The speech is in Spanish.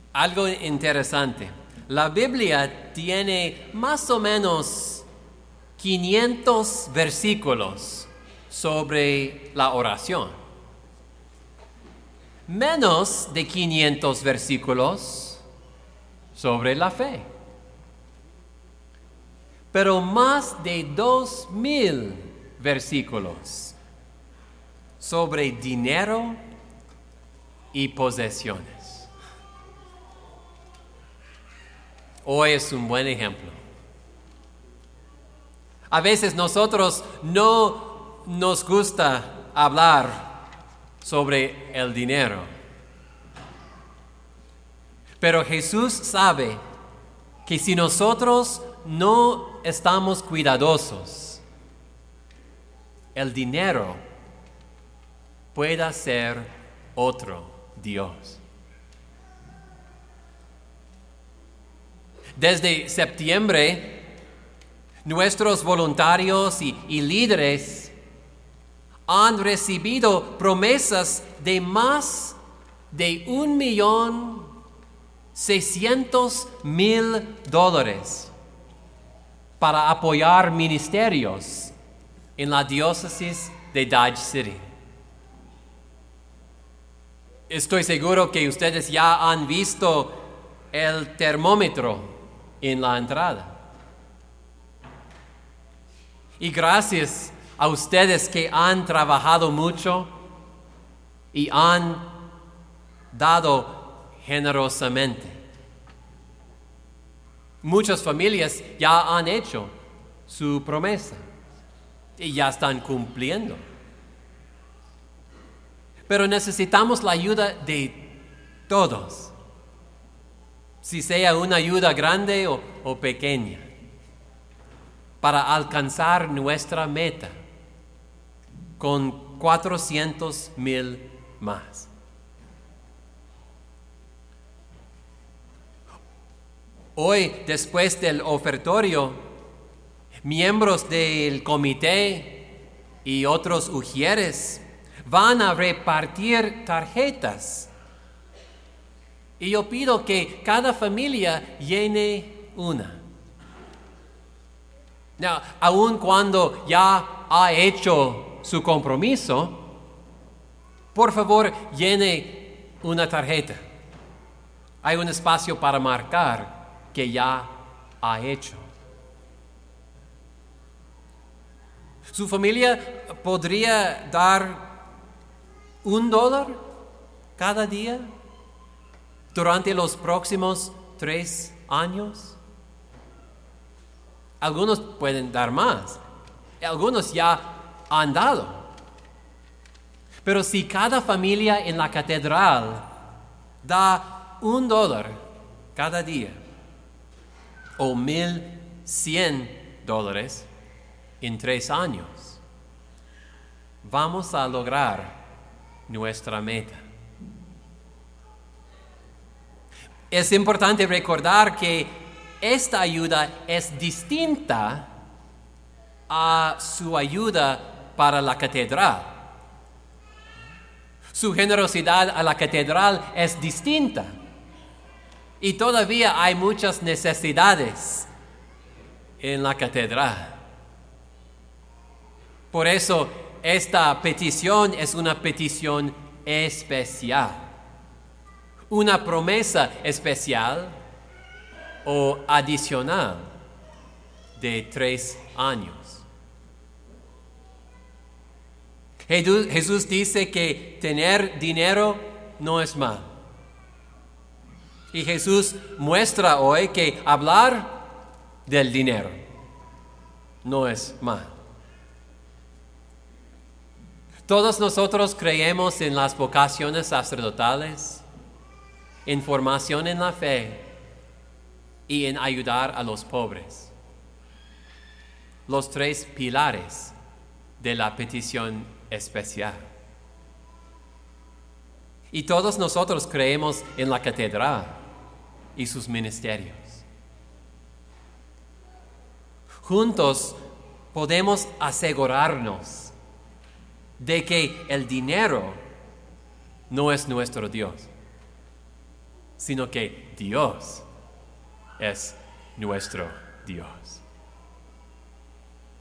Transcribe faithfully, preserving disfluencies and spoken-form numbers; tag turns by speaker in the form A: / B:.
A: Algo interesante. La Biblia tiene más o menos quinientos versículos sobre la oración. Menos de quinientos versículos sobre la fe. Pero más de dos mil versículos sobre dinero y posesiones. Hoy es un buen ejemplo. A veces nosotros no nos gusta hablar sobre el dinero. Pero Jesús sabe que si nosotros no estamos cuidadosos, el dinero pueda ser otro Dios. Desde septiembre, nuestros voluntarios y, y líderes han recibido promesas de más de un millón seiscientos mil dólares para apoyar ministerios en la diócesis de Dodge City. Estoy seguro que ustedes ya han visto el termómetro en la entrada. Y gracias a ustedes que han trabajado mucho y han dado generosamente. Muchas familias ya han hecho su promesa y ya están cumpliendo. Pero necesitamos la ayuda de todos, si sea una ayuda grande o, o pequeña, para alcanzar nuestra meta con cuatrocientos mil más. Hoy, después del ofertorio, miembros del comité y otros ujieres van a repartir tarjetas. Y yo pido que cada familia llene una. Now, aun cuando ya ha hecho su compromiso, por favor llene una tarjeta. Hay un espacio para marcar que ya ha hecho. Su familia podría dar un dólar cada día durante los próximos tres años. Algunos pueden dar más, algunos ya han dado. Pero si cada familia en la catedral da un dólar cada día, o mil cien dólares en tres años, vamos a lograr nuestra meta. Es importante recordar que esta ayuda es distinta a su ayuda para la catedral. Su generosidad a la catedral es distinta. Y todavía hay muchas necesidades en la catedral. Por eso, esta petición es una petición especial. Una promesa especial o adicional de tres años. Jesús dice que tener dinero no es mal. Y Jesús muestra hoy que hablar del dinero no es mal. Todos nosotros creemos en las vocaciones sacerdotales, en formación en la fe y en ayudar a los pobres. Los tres pilares de la petición especial. Y todos nosotros creemos en la catedral y sus ministerios. Juntos podemos asegurarnos de que el dinero no es nuestro Dios. sino que Dios es nuestro Dios.